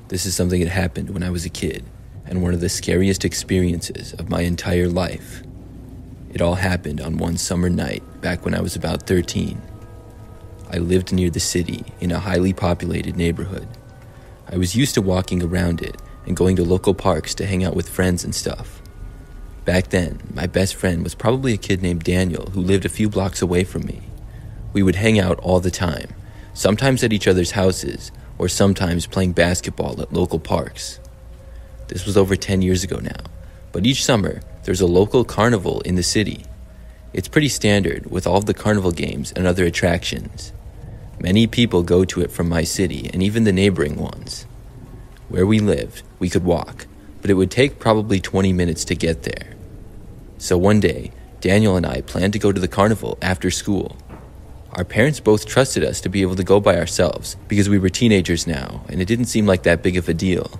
This is something that happened when I was a kid, and one of the scariest experiences of my entire life. It all happened on one summer night back when I was about 13. I lived near the city in a highly populated neighborhood. I was used to walking around it and going to local parks to hang out with friends and stuff. Back then, my best friend was probably a kid named Daniel who lived a few blocks away from me. We would hang out all the time, sometimes at each other's houses, or sometimes playing basketball at local parks. This was over 10 years ago now, but each summer, there's a local carnival in the city. It's pretty standard with all of the carnival games and other attractions. Many people go to it from my city and even the neighboring ones. Where we lived, we could walk, but it would take probably 20 minutes to get there. So one day, Daniel and I planned to go to the carnival after school. Our parents both trusted us to be able to go by ourselves because we were teenagers now and it didn't seem like that big of a deal.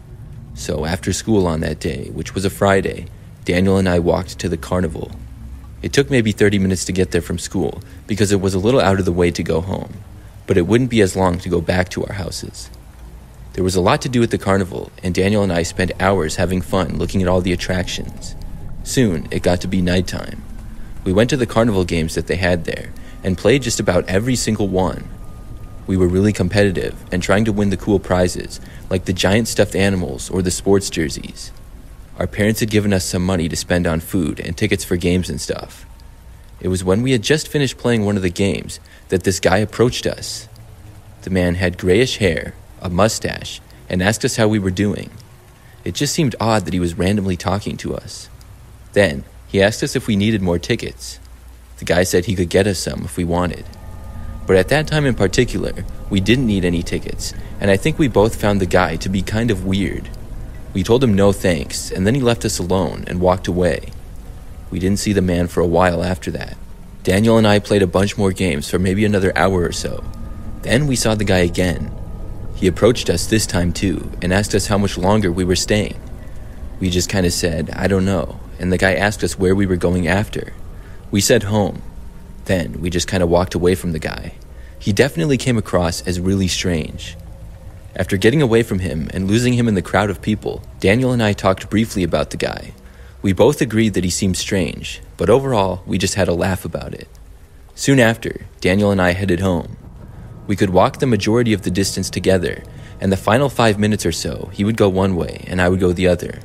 So after school on that day, which was a Friday, Daniel and I walked to the carnival. It took maybe 30 minutes to get there from school because it was a little out of the way to go home, but it wouldn't be as long to go back to our houses. There was a lot to do at the carnival, and Daniel and I spent hours having fun looking at all the attractions. Soon, it got to be nighttime. We went to the carnival games that they had there and played just about every single one. We were really competitive and trying to win the cool prizes, like the giant stuffed animals or the sports jerseys. Our parents had given us some money to spend on food and tickets for games and stuff. It was when we had just finished playing one of the games that this guy approached us. The man had grayish hair, a mustache, and asked us how we were doing. It just seemed odd that he was randomly talking to us. Then, he asked us if we needed more tickets. The guy said he could get us some if we wanted. But at that time in particular, we didn't need any tickets, and I think we both found the guy to be kind of weird. We told him no thanks, and then he left us alone and walked away. We didn't see the man for a while after that. Daniel and I played a bunch more games for maybe another hour or so. Then we saw the guy again. He approached us this time too, and asked us how much longer we were staying. We just kind of said, I don't know, and the guy asked us where we were going after. We said home. Then we just kind of walked away from the guy. He definitely came across as really strange. After getting away from him and losing him in the crowd of people, Daniel and I talked briefly about the guy. We both agreed that he seemed strange, but overall, we just had a laugh about it. Soon after, Daniel and I headed home. We could walk the majority of the distance together, and the final 5 minutes or so, he would go one way and I would go the other.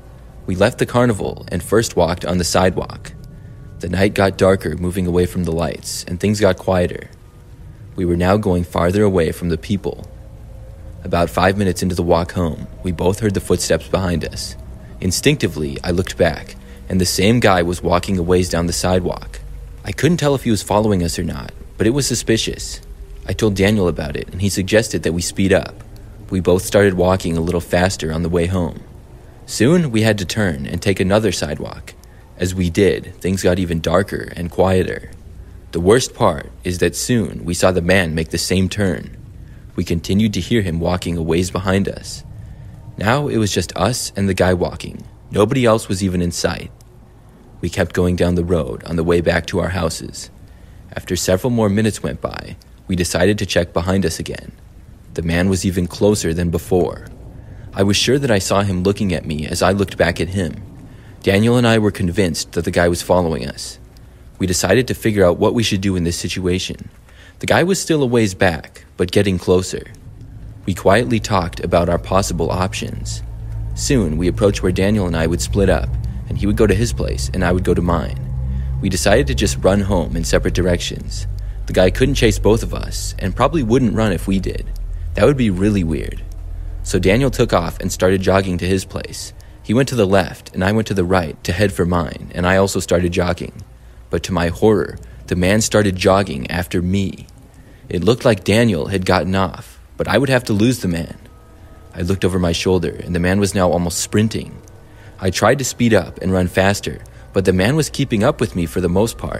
We left the carnival and first walked on the sidewalk. The night got darker, moving away from the lights, and things got quieter. We were now going farther away from the people. About 5 minutes into the walk home, we both heard the footsteps behind us. Instinctively, I looked back, and the same guy was walking a ways down the sidewalk. I couldn't tell if he was following us or not, but it was suspicious. I told Daniel about it, and he suggested that we speed up. We both started walking a little faster on the way home. Soon, we had to turn and take another sidewalk. As we did, things got even darker and quieter. The worst part is that soon we saw the man make the same turn. We continued to hear him walking a ways behind us. Now it was just us and the guy walking. Nobody else was even in sight. We kept going down the road on the way back to our houses. After several more minutes went by, we decided to check behind us again. The man was even closer than before. I was sure that I saw him looking at me as I looked back at him. Daniel and I were convinced that the guy was following us. We decided to figure out what we should do in this situation. The guy was still a ways back, but getting closer. We quietly talked about our possible options. Soon, we approached where Daniel and I would split up, and he would go to his place and I would go to mine. We decided to just run home in separate directions. The guy couldn't chase both of us, and probably wouldn't run if we did. That would be really weird. So Daniel took off and started jogging to his place. He went to the left, and I went to the right to head for mine, and I also started jogging. But to my horror, the man started jogging after me. It looked like Daniel had gotten off, but I would have to lose the man. I looked over my shoulder, and the man was now almost sprinting. I tried to speed up and run faster, but the man was keeping up with me for the most part.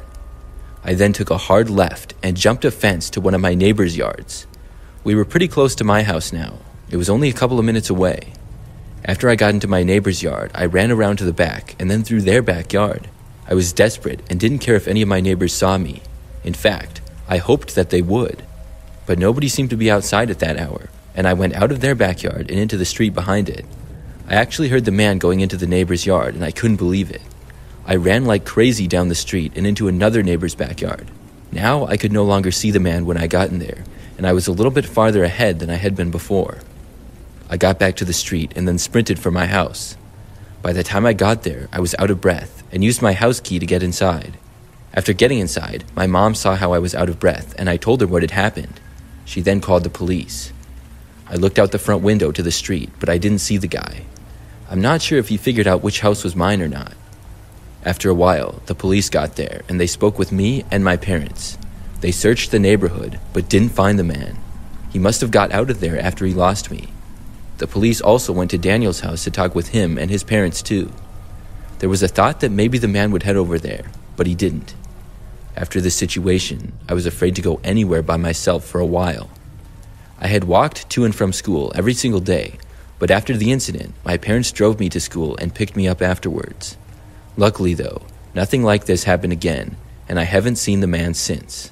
I then took a hard left and jumped a fence to one of my neighbor's yards. We were pretty close to my house now. It was only a couple of minutes away. After I got into my neighbor's yard, I ran around to the back and then through their backyard. I was desperate and didn't care if any of my neighbors saw me. In fact, I hoped that they would. But nobody seemed to be outside at that hour. and I went out of their backyard and into the street behind it. I actually heard the man going into the neighbor's yard, and I couldn't believe it. I ran like crazy down the street and into another neighbor's backyard. Now I could no longer see the man when I got in there, and I was a little bit farther ahead than I had been before. I got back to the street and then sprinted for my house. By the time I got there, I was out of breath and used my house key to get inside. After getting inside, my mom saw how I was out of breath, and I told her what had happened. She then called the police. I looked out the front window to the street, but I didn't see the guy. I'm not sure if he figured out which house was mine or not. After a while, the police got there, and they spoke with me and my parents. They searched the neighborhood, but didn't find the man. He must have got out of there after he lost me. The police also went to Daniel's house to talk with him and his parents too. There was a thought that maybe the man would head over there, but he didn't. After this situation, I was afraid to go anywhere by myself for a while. I had walked to and from school every single day, but after the incident, my parents drove me to school and picked me up afterwards. Luckily though, nothing like this happened again, and I haven't seen the man since.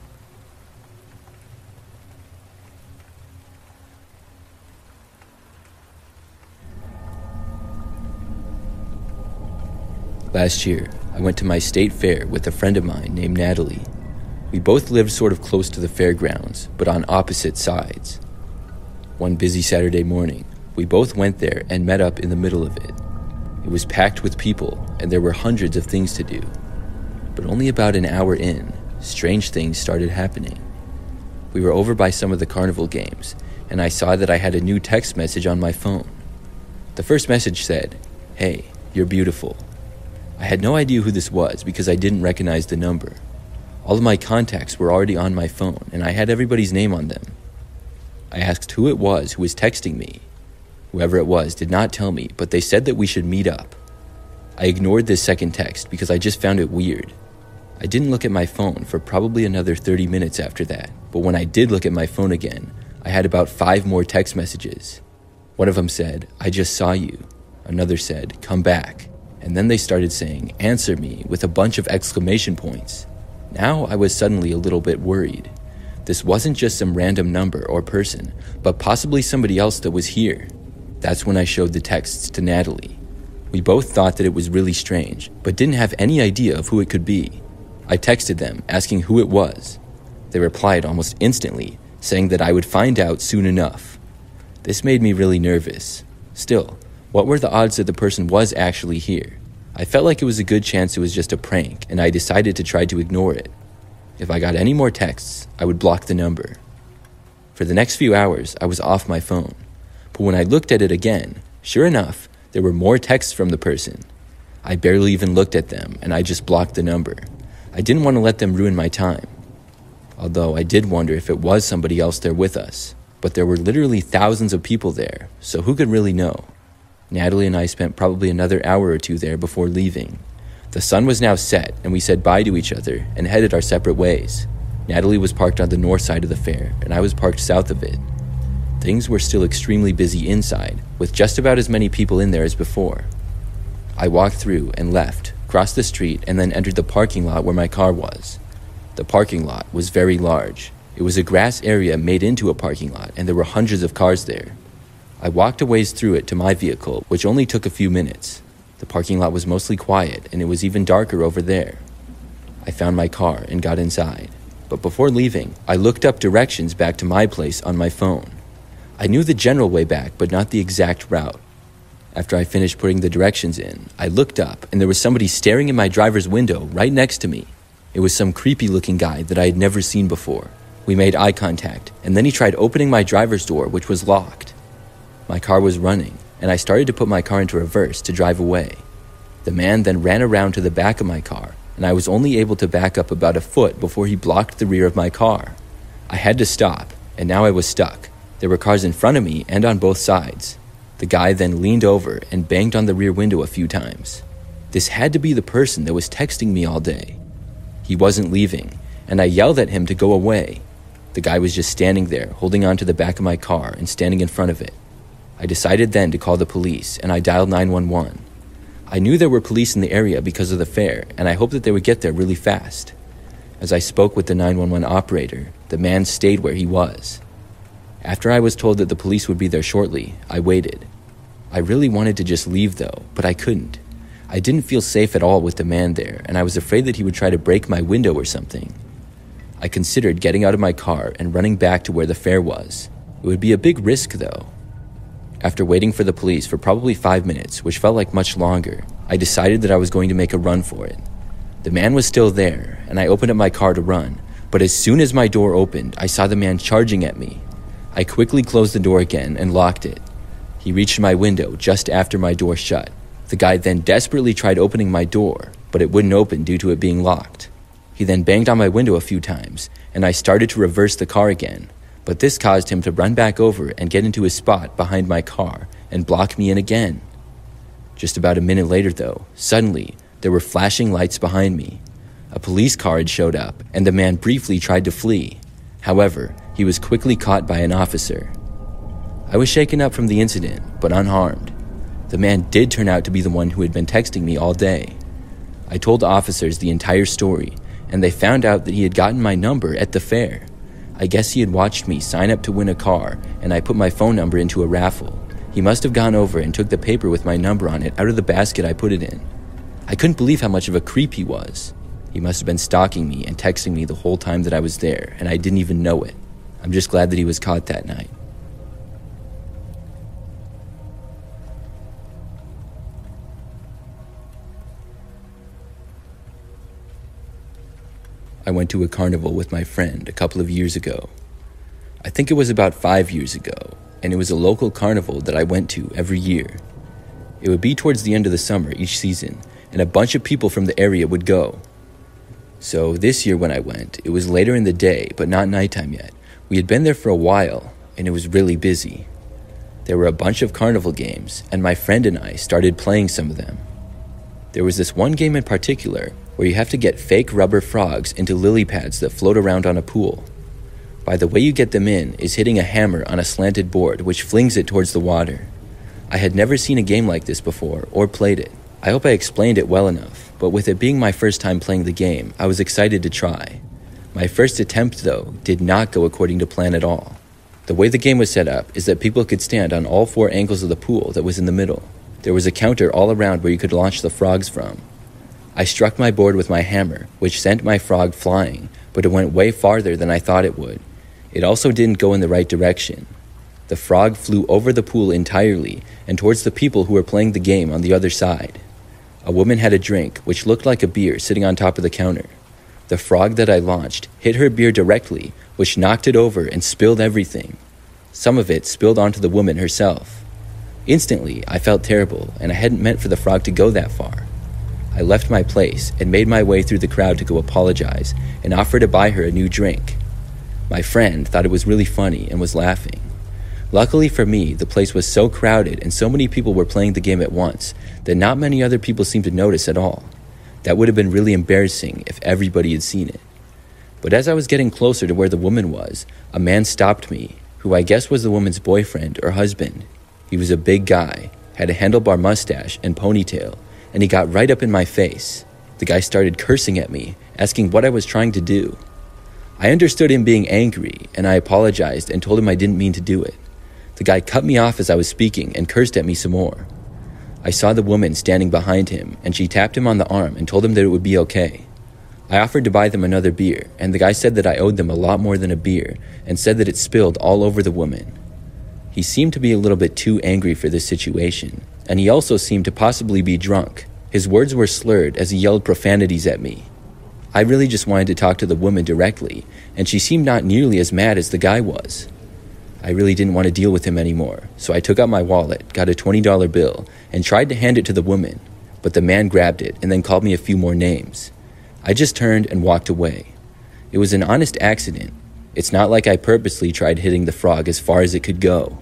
Last year, I went to my state fair with a friend of mine named Natalie. We both lived sort of close to the fairgrounds, but on opposite sides. One busy Saturday morning, we both went there and met up in the middle of it. It was packed with people, and there were hundreds of things to do. But only about an hour in, strange things started happening. We were over by some of the carnival games, and I saw that I had a new text message on my phone. The first message said, "Hey, you're beautiful." I had no idea who this was because I didn't recognize the number. All of my contacts were already on my phone, and I had everybody's name on them. I asked who it was who was texting me. Whoever it was did not tell me, but they said that we should meet up. I ignored this second text because I just found it weird. I didn't look at my phone for probably another 30 minutes after that, but when I did look at my phone again, I had about 5 more text messages. One of them said, "I just saw you." Another said, "Come back." And then they started saying, "Answer me," with a bunch of exclamation points. Now I was suddenly a little bit worried. This wasn't just some random number or person, but possibly somebody else that was here. That's when I showed the texts to Natalie. We both thought that it was really strange, but didn't have any idea of who it could be. I texted them, asking who it was. They replied almost instantly, saying that I would find out soon enough. This made me really nervous. Still, what were the odds that the person was actually here? I felt like it was a good chance it was just a prank, and I decided to try to ignore it. If I got any more texts, I would block the number. For the next few hours, I was off my phone. But when I looked at it again, sure enough, there were more texts from the person. I barely even looked at them, and I just blocked the number. I didn't want to let them ruin my time. Although I did wonder if it was somebody else there with us. But there were literally thousands of people there, so who could really know? Natalie and I spent probably another hour or two there before leaving. The sun was now set, and we said bye to each other and headed our separate ways. Natalie was parked on the north side of the fair, and I was parked south of it. Things were still extremely busy inside, with just about as many people in there as before. I walked through and left, crossed the street, and then entered the parking lot where my car was. The parking lot was very large. It was a grass area made into a parking lot, and there were hundreds of cars there. I walked a ways through it to my vehicle, which only took a few minutes. The parking lot was mostly quiet, and it was even darker over there. I found my car and got inside. But before leaving, I looked up directions back to my place on my phone. I knew the general way back, but not the exact route. After I finished putting the directions in, I looked up, and there was somebody staring in my driver's window right next to me. It was some creepy-looking guy that I had never seen before. We made eye contact, and then he tried opening my driver's door, which was locked. My car was running, and I started to put my car into reverse to drive away. The man then ran around to the back of my car, and I was only able to back up about a foot before he blocked the rear of my car. I had to stop, and now I was stuck. There were cars in front of me and on both sides. The guy then leaned over and banged on the rear window a few times. This had to be the person that was texting me all day. He wasn't leaving, and I yelled at him to go away. The guy was just standing there, holding onto the back of my car and standing in front of it. I decided then to call the police, and I dialed 911. I knew there were police in the area because of the fair, and I hoped that they would get there really fast. As I spoke with the 911 operator, the man stayed where he was. After I was told that the police would be there shortly, I waited. I really wanted to just leave though, but I couldn't. I didn't feel safe at all with the man there, and I was afraid that he would try to break my window or something. I considered getting out of my car and running back to where the fair was. It would be a big risk though. After waiting for the police for probably 5 minutes, which felt like much longer, I decided that I was going to make a run for it. The man was still there, and I opened up my car to run, but as soon as my door opened, I saw the man charging at me. I quickly closed the door again and locked it. He reached my window just after my door shut. The guy then desperately tried opening my door, but it wouldn't open due to it being locked. He then banged on my window a few times, and I started to reverse the car again, but this caused him to run back over and get into his spot behind my car and block me in again. Just about a minute later though, suddenly, there were flashing lights behind me. A police car had showed up, and the man briefly tried to flee. However, he was quickly caught by an officer. I was shaken up from the incident, but unharmed. The man did turn out to be the one who had been texting me all day. I told the officers the entire story, and they found out that he had gotten my number at the fair. I guess he had watched me sign up to win a car, and I put my phone number into a raffle. He must have gone over and took the paper with my number on it out of the basket I put it in. I couldn't believe how much of a creep he was. He must have been stalking me and texting me the whole time that I was there, and I didn't even know it. I'm just glad that he was caught that night. I went to a carnival with my friend a couple of years ago. I think it was about 5 years ago, and it was a local carnival that I went to every year. It would be towards the end of the summer each season, and a bunch of people from the area would go. So this year when I went, it was later in the day, but not nighttime yet. We had been there for a while, and it was really busy. There were a bunch of carnival games, and my friend and I started playing some of them. There was this one game in particular where you have to get fake rubber frogs into lily pads that float around on a pool. By the way you get them in is hitting a hammer on a slanted board which flings it towards the water. I had never seen a game like this before or played it. I hope I explained it well enough, but with it being my first time playing the game, I was excited to try. My first attempt, though, did not go according to plan at all. The way the game was set up is that people could stand on all 4 angles of the pool that was in the middle. There was a counter all around where you could launch the frogs from. I struck my board with my hammer, which sent my frog flying, but it went way farther than I thought it would. It also didn't go in the right direction. The frog flew over the pool entirely and towards the people who were playing the game on the other side. A woman had a drink, which looked like a beer, sitting on top of the counter. The frog that I launched hit her beer directly, which knocked it over and spilled everything. Some of it spilled onto the woman herself. Instantly, I felt terrible, and I hadn't meant for the frog to go that far. I left my place and made my way through the crowd to go apologize and offer to buy her a new drink. My friend thought it was really funny and was laughing. Luckily for me, the place was so crowded and so many people were playing the game at once that not many other people seemed to notice at all. That would have been really embarrassing if everybody had seen it. But as I was getting closer to where the woman was, a man stopped me, who I guess was the woman's boyfriend or husband. He was a big guy, had a handlebar mustache and ponytail, and he got right up in my face. The guy started cursing at me, asking what I was trying to do. I understood him being angry, and I apologized and told him I didn't mean to do it. The guy cut me off as I was speaking and cursed at me some more. I saw the woman standing behind him, and she tapped him on the arm and told him that it would be okay. I offered to buy them another beer, and the guy said that I owed them a lot more than a beer, and said that it spilled all over the woman. He seemed to be a little bit too angry for this situation, and he also seemed to possibly be drunk. His words were slurred as he yelled profanities at me. I really just wanted to talk to the woman directly, and she seemed not nearly as mad as the guy was. I really didn't want to deal with him anymore, so I took out my wallet, got a $20 bill, and tried to hand it to the woman, but the man grabbed it and then called me a few more names. I just turned and walked away. It was an honest accident. It's not like I purposely tried hitting the frog as far as it could go.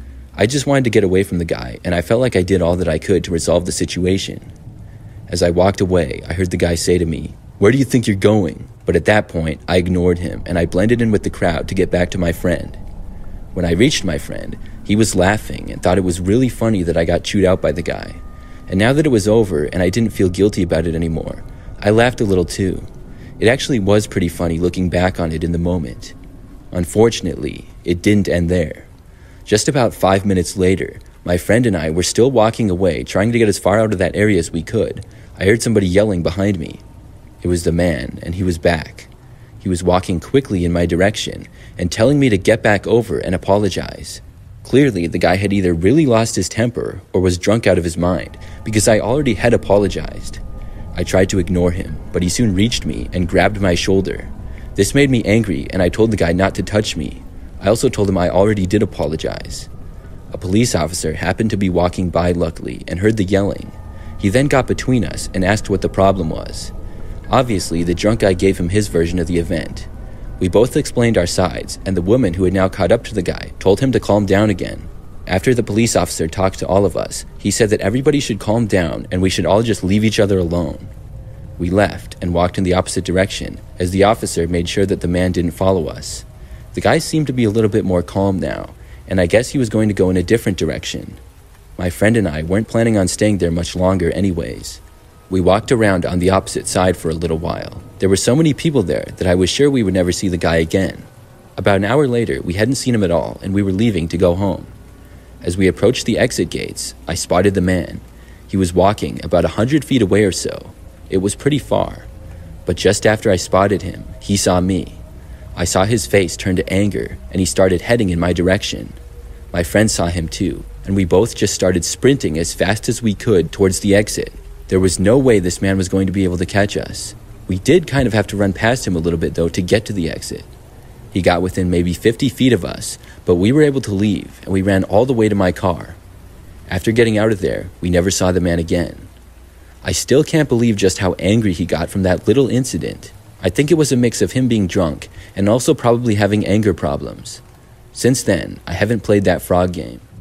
I just wanted to get away from the guy, and I felt like I did all that I could to resolve the situation. As I walked away, I heard the guy say to me, "Where do you think you're going?" But at that point, I ignored him, and I blended in with the crowd to get back to my friend. When I reached my friend, he was laughing and thought it was really funny that I got chewed out by the guy. And now that it was over and I didn't feel guilty about it anymore, I laughed a little too. It actually was pretty funny looking back on it in the moment. Unfortunately, it didn't end there. Just about 5 minutes later, my friend and I were still walking away, trying to get as far out of that area as we could. I heard somebody yelling behind me. It was the man, and he was back. He was walking quickly in my direction and telling me to get back over and apologize. Clearly, the guy had either really lost his temper or was drunk out of his mind, because I already had apologized. I tried to ignore him, but he soon reached me and grabbed my shoulder. This made me angry, and I told the guy not to touch me. I also told him I already did apologize. A police officer happened to be walking by luckily and heard the yelling. He then got between us and asked what the problem was. Obviously, the drunk guy gave him his version of the event. We both explained our sides, and the woman who had now caught up to the guy told him to calm down again. After the police officer talked to all of us, he said that everybody should calm down and we should all just leave each other alone. We left and walked in the opposite direction, as the officer made sure that the man didn't follow us. The guy seemed to be a little bit more calm now, and I guess he was going to go in a different direction. My friend and I weren't planning on staying there much longer anyways. We walked around on the opposite side for a little while. There were so many people there that I was sure we would never see the guy again. About an hour later, we hadn't seen him at all, and we were leaving to go home. As we approached the exit gates, I spotted the man. He was walking about 100 feet away or so. It was pretty far. But just after I spotted him, he saw me. I saw his face turn to anger, and he started heading in my direction. My friend saw him too, and we both just started sprinting as fast as we could towards the exit. There was no way this man was going to be able to catch us. We did kind of have to run past him a little bit though to get to the exit. He got within maybe 50 feet of us, but we were able to leave, and we ran all the way to my car. After getting out of there, we never saw the man again. I still can't believe just how angry he got from that little incident. I think it was a mix of him being drunk and also probably having anger problems. Since then, I haven't played that frog game.